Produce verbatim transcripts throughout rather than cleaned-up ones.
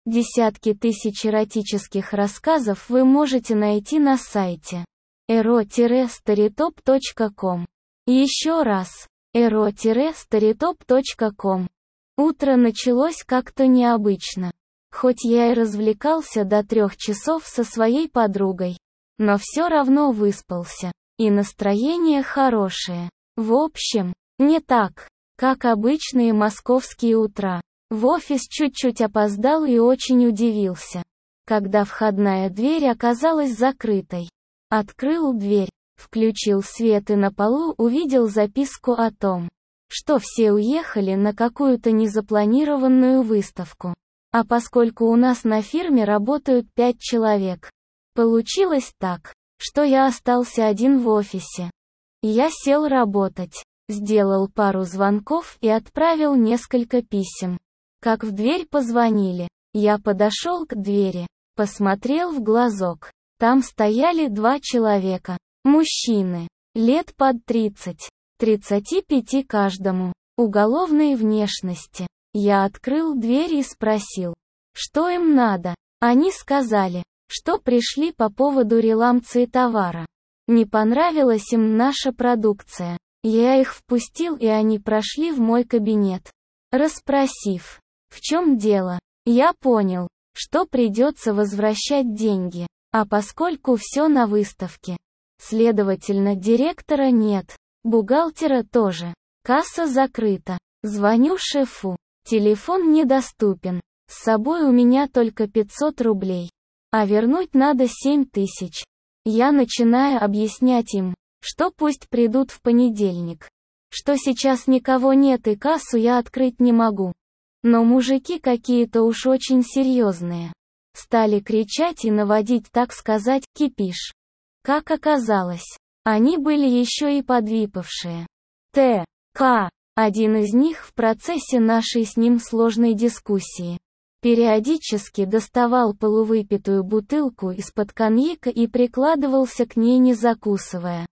Десятки тысяч эротических рассказов вы можете найти на сайте эро старитоп точка ком. Еще раз, эро старитоп точка ком. Утро началось как-то необычно. Хоть я и развлекался до трех часов со своей подругой, но все равно выспался, и настроение хорошее. В общем, не так, как обычные московские утра. В офис чуть-чуть опоздал и очень удивился, когда входная дверь оказалась закрытой. Открыл дверь, включил свет и на полу увидел записку о том, что все уехали на какую-то незапланированную выставку. А поскольку у нас на фирме работают пять человек, получилось так, что я остался один в офисе. Я сел работать, сделал пару звонков и отправил несколько писем. Как в дверь позвонили, я подошел к двери, посмотрел в глазок. Там стояли два человека, мужчины, лет под тридцать, тридцати пяти каждому, уголовной внешности. Я открыл дверь и спросил, что им надо. Они сказали, что пришли по поводу реламции товара. Не понравилась им наша продукция. Я их впустил, и они прошли в мой кабинет. Расспросив, в чем дело, я понял, что придется возвращать деньги, а поскольку все на выставке, следовательно, директора нет, бухгалтера тоже, касса закрыта. Звоню шефу, телефон недоступен, с собой у меня только пятьсот рублей, а вернуть надо семь тысяч. Я начинаю объяснять им, что пусть придут в понедельник, что сейчас никого нет и кассу я открыть не могу. Но мужики какие-то уж очень серьезные. Стали кричать и наводить, так сказать, кипиш. Как оказалось, они были еще и подвыпившие. Т. К. Один из них в процессе нашей с ним сложной дискуссии периодически доставал полувыпитую бутылку из-под коньяка и прикладывался к ней, не закусывая.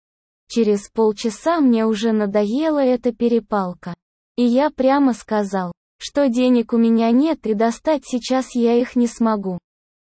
Через полчаса мне уже надоела эта перепалка. И я прямо сказал, что денег у меня нет и достать сейчас я их не смогу.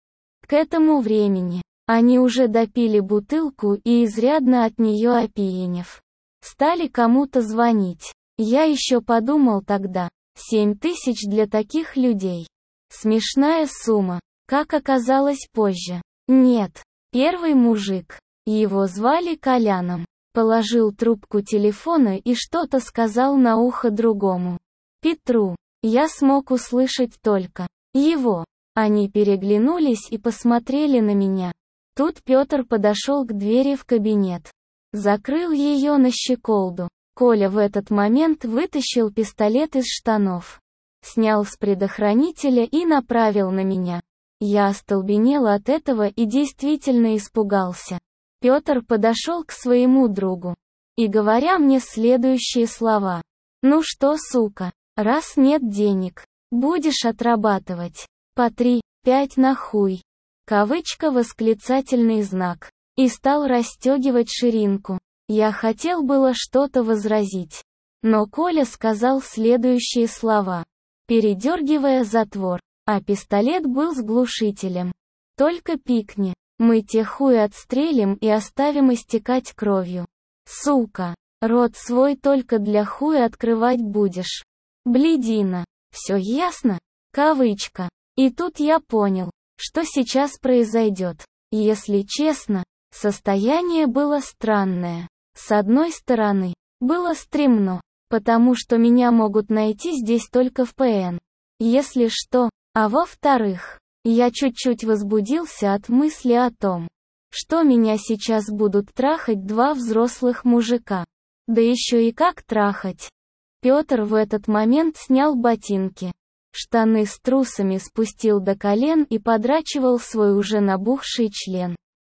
К этому времени они уже допили бутылку и, изрядно от нее опьянев, стали кому-то звонить. Я еще подумал тогда, семь тысяч для таких людей. Смешная сумма, как оказалось позже. Нет, первый мужик, его звали Коляном, положил трубку телефона и что-то сказал на ухо другому, Петру. Я смог услышать только его. Они переглянулись и посмотрели на меня. Тут Петр подошел к двери в кабинет. Закрыл ее на щеколду. Коля в этот момент вытащил пистолет из штанов. Снял с предохранителя и направил на меня. Я остолбенел от этого и действительно испугался. Петр подошел к своему другу и, говоря мне следующие слова. «Ну что, сука? Раз нет денег, будешь отрабатывать. По три, пять на хуй». Кавычка, восклицательный знак. И стал расстегивать ширинку. Я хотел было что-то возразить. Но Коля сказал следующие слова, передергивая затвор, а пистолет был с глушителем. «Только пикни, мы те хуй отстрелим и оставим истекать кровью. Сука, рот свой только для хуя открывать будешь. Блядина, все ясно?» Кавычка. И тут я понял, что сейчас произойдет. Если честно, состояние было странное. С одной стороны, было стремно, потому что меня могут найти здесь только в ПН. Если что, а во-вторых, я чуть-чуть возбудился от мысли о том, что меня сейчас будут трахать два взрослых мужика. Да еще и как трахать. Петр в этот момент снял ботинки. Штаны с трусами спустил до колен и подрачивал свой уже набухший член.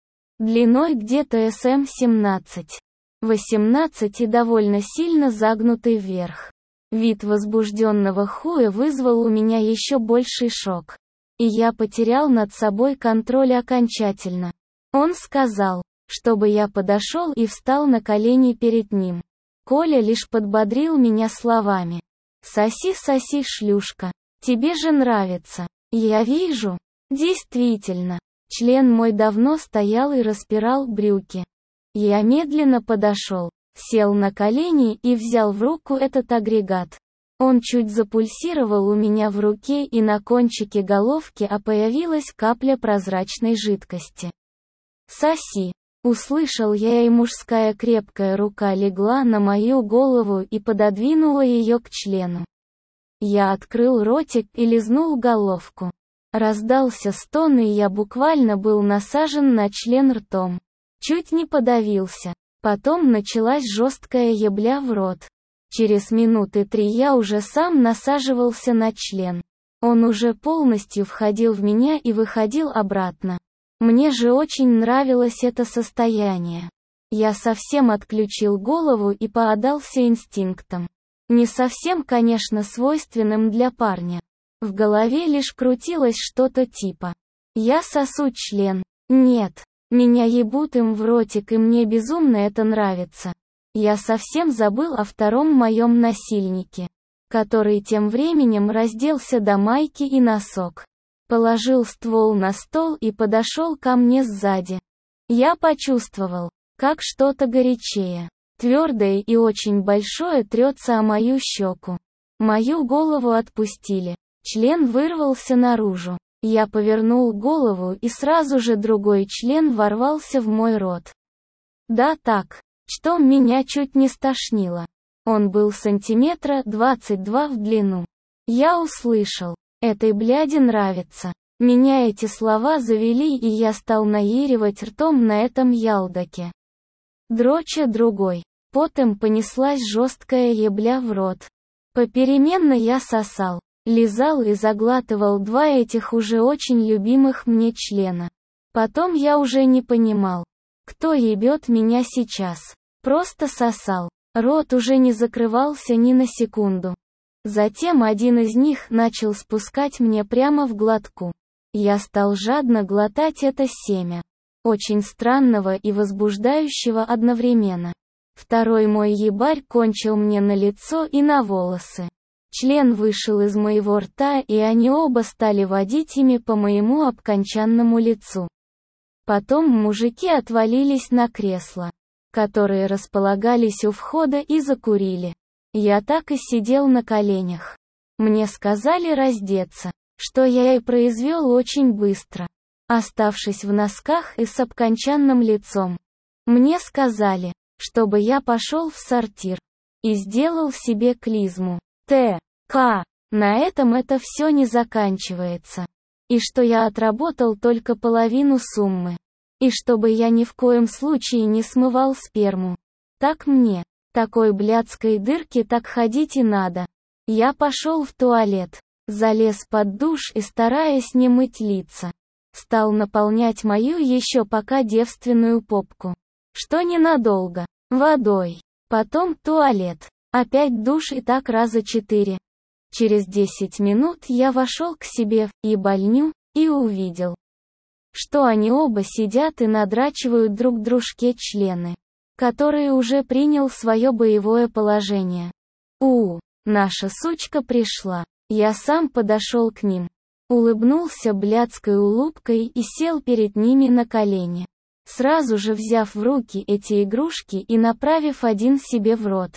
Длиной где-то эс эм семнадцать. восемнадцать и довольно сильно загнутый вверх. Вид возбужденного хуя вызвал у меня еще больший шок. И я потерял над собой контроль окончательно. Он сказал, чтобы я подошел и встал на колени перед ним. Коля лишь подбодрил меня словами. «Соси, соси, шлюшка. Тебе же нравится». Я вижу. Действительно. Член мой давно стоял и распирал брюки. Я медленно подошел, сел на колени и взял в руку этот агрегат. Он чуть запульсировал у меня в руке, и на кончике головки а появилась капля прозрачной жидкости. «Соси!» Услышал я, и мужская крепкая рука легла на мою голову и пододвинула ее к члену. Я открыл ротик и лизнул головку. Раздался стон, и я буквально был насажен на член ртом. Чуть не подавился. Потом началась жесткая ебля в рот. Через минуты три я уже сам насаживался на член. Он уже полностью входил в меня и выходил обратно. Мне же очень нравилось это состояние. Я совсем отключил голову и поотдался инстинктам. Не совсем, конечно, свойственным для парня. В голове лишь крутилось что-то типа: «Я сосу член». Нет. Меня ебут им в ротик, и мне безумно это нравится. Я совсем забыл о втором моем насильнике, который тем временем разделся до майки и носок. Положил ствол на стол и подошел ко мне сзади. Я почувствовал, как что-то горячее, твердое и очень большое трется о мою щеку. Мою голову отпустили. Член вырвался наружу. Я повернул голову, и сразу же другой член ворвался в мой рот. Да так, что меня чуть не стошнило. Он был сантиметра двадцать два в длину. Я услышал: «Этой бляди нравится». Меня эти слова завели, и я стал наеривать ртом на этом ялдаке. Дроча другой. Потом понеслась жесткая ебля в рот. Попеременно я сосал, лизал и заглатывал два этих уже очень любимых мне члена. Потом я уже не понимал, кто ебет меня сейчас. Просто сосал. Рот уже не закрывался ни на секунду. Затем один из них начал спускать мне прямо в глотку. Я стал жадно глотать это семя. Очень странного и возбуждающего одновременно. Второй мой ебарь кончил мне на лицо и на волосы. Член вышел из моего рта, и они оба стали водить ими по моему обкончанному лицу. Потом мужики отвалились на кресла, которые располагались у входа, и закурили. Я так и сидел на коленях. Мне сказали раздеться, что я и произвел очень быстро, оставшись в носках и с обкончанным лицом. Мне сказали, чтобы я пошел в сортир и сделал себе клизму. Т. К. На этом это все не заканчивается. И что я отработал только половину суммы. И чтобы я ни в коем случае не смывал сперму. Так мне, такой блядской дырки, так ходить и надо. Я пошел в туалет, залез под душ и, стараясь не мыть лица, стал наполнять мою еще пока девственную попку. Что ненадолго. Водой. Потом туалет. Опять душ, и так раза четыре. Через десять минут я вошел к себе в ебальню и увидел, что они оба сидят и надрачивают друг дружке члены, который уже принял свое боевое положение. У, наша сучка пришла. Я сам подошел к ним, улыбнулся блядской улыбкой и сел перед ними на колени, сразу же взяв в руки эти игрушки и направив один себе в рот.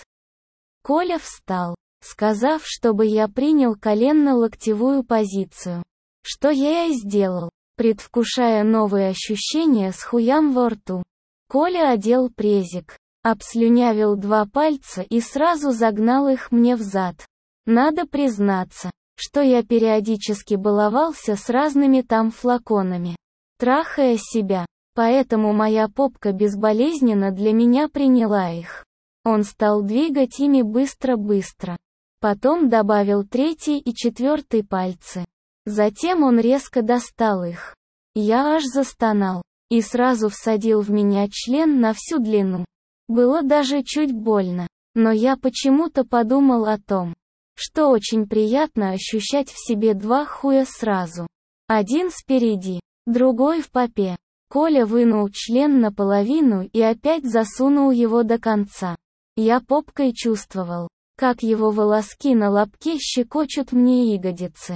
Коля встал, сказав, чтобы я принял коленно-локтевую позицию. Что я и сделал, предвкушая новые ощущения с хуям во рту. Коля одел презик, обслюнявил два пальца и сразу загнал их мне в зад. Надо признаться, что я периодически баловался с разными там флаконами, трахая себя, поэтому моя попка безболезненно для меня приняла их. Он стал двигать ими быстро-быстро. Потом добавил третий и четвертый пальцы. Затем он резко достал их. Я аж застонал. И сразу всадил в меня член на всю длину. Было даже чуть больно. Но я почему-то подумал о том, что очень приятно ощущать в себе два хуя сразу. Один спереди, другой в попе. Коля вынул член наполовину и опять засунул его до конца. Я попкой чувствовал, как его волоски на лобке щекочут мне ягодицы.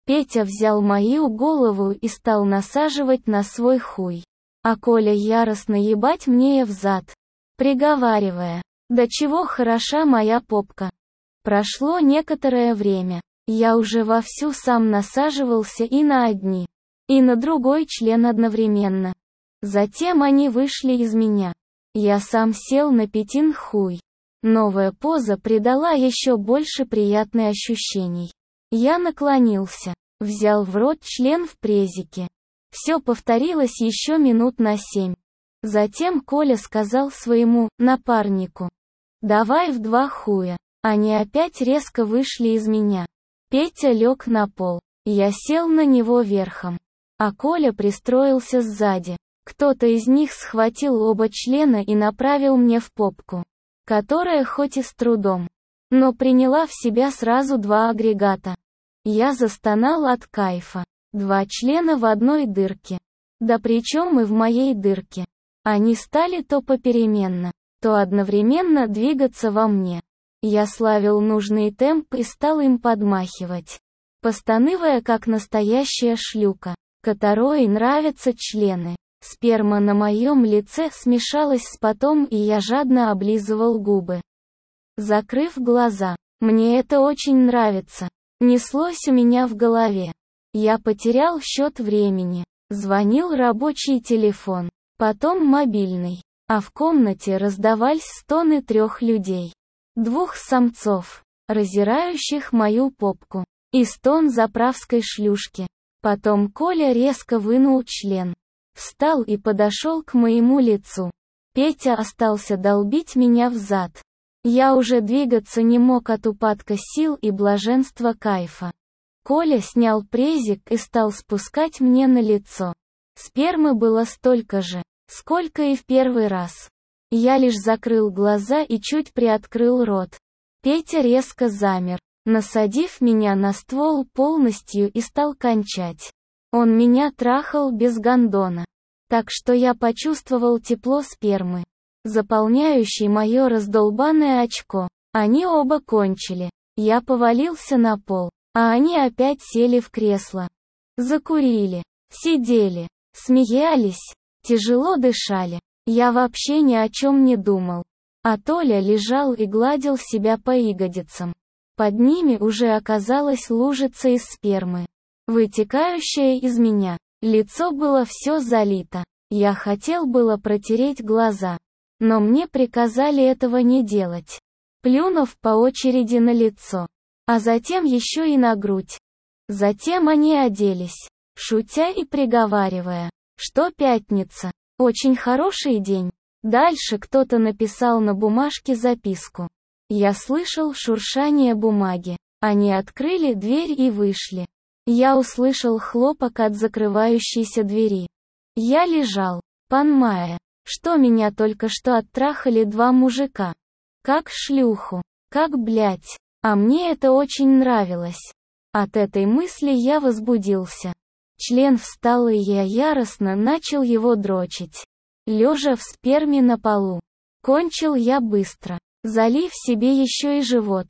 Петя взял мою голову и стал насаживать на свой хуй. А Коля яростно ебать мне взад, приговаривая: «Да чего хороша моя попка». Прошло некоторое время. Я уже вовсю сам насаживался и на одни, и на другой член одновременно. Затем они вышли из меня. Я сам сел на Петин хуй. Новая поза придала еще больше приятных ощущений. Я наклонился, взял в рот член в презике. Все повторилось еще минут на семь. Затем Коля сказал своему напарнику: «Давай в два хуя». Они опять резко вышли из меня. Петя лег на пол. Я сел на него верхом. А Коля пристроился сзади. Кто-то из них схватил оба члена и направил мне в попку, которая хоть и с трудом, но приняла в себя сразу два агрегата. Я застонал от кайфа. Два члена в одной дырке. Да причем и в моей дырке. Они стали то попеременно, то одновременно двигаться во мне. Я славил нужный темп и стал им подмахивать, постанывая как настоящая шлюка, которой нравятся члены. Сперма на моем лице смешалась с потом, и я жадно облизывал губы, закрыв глаза. Мне это очень нравится. Неслось у меня в голове. Я потерял счет времени. Звонил рабочий телефон, потом мобильный, а в комнате раздавались стоны трех людей. Двух самцов, разирающих мою попку, и стон заправской шлюшки. Потом Коля резко вынул член, встал и подошел к моему лицу. Петя остался долбить меня взад. Я уже двигаться не мог от упадка сил и блаженства кайфа. Коля снял презик и стал спускать мне на лицо. Спермы было столько же, сколько и в первый раз. Я лишь закрыл глаза и чуть приоткрыл рот. Петя резко замер, насадив меня на ствол полностью, и стал кончать. Он меня трахал без гондона, так что я почувствовал тепло спермы, заполняющей мое раздолбанное очко. Они оба кончили. Я повалился на пол, а они опять сели в кресло. Закурили, сидели, смеялись, тяжело дышали. Я вообще ни о чем не думал. А Толя лежал и гладил себя по ягодицам. Под ними уже оказалась лужица из спермы, вытекающая из меня. Лицо было все залито. Я хотел было протереть глаза, но мне приказали этого не делать, плюнув по очереди на лицо, а затем еще и на грудь. Затем они оделись, шутя и приговаривая, что пятница, очень хороший день. Дальше кто-то написал на бумажке записку. Я слышал шуршание бумаги. Они открыли дверь и вышли. Я услышал хлопок от закрывающейся двери. Я лежал, понимая, что меня только что оттрахали два мужика. Как шлюху, как блять. А мне это очень нравилось. От этой мысли я возбудился. Член встал, и я яростно начал его дрочить, лежа в сперме на полу. Кончил я быстро, залив себе еще и живот.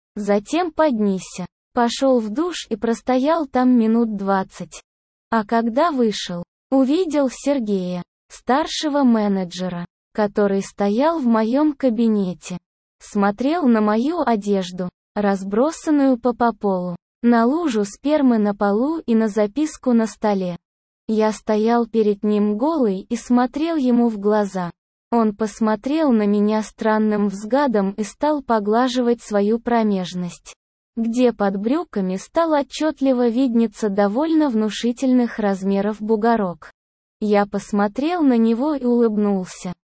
Затем поднялся, пошел в душ и простоял там минут двадцать. А когда вышел, увидел Сергея, старшего менеджера, который стоял в моем кабинете. Смотрел на мою одежду, разбросанную по полу, на лужу спермы на полу и на записку на столе. Я стоял перед ним голый и смотрел ему в глаза. Он посмотрел на меня странным взглядом и стал поглаживать свою промежность, где под брюками стал отчетливо виднеться довольно внушительных размеров бугорок. Я посмотрел на него и улыбнулся.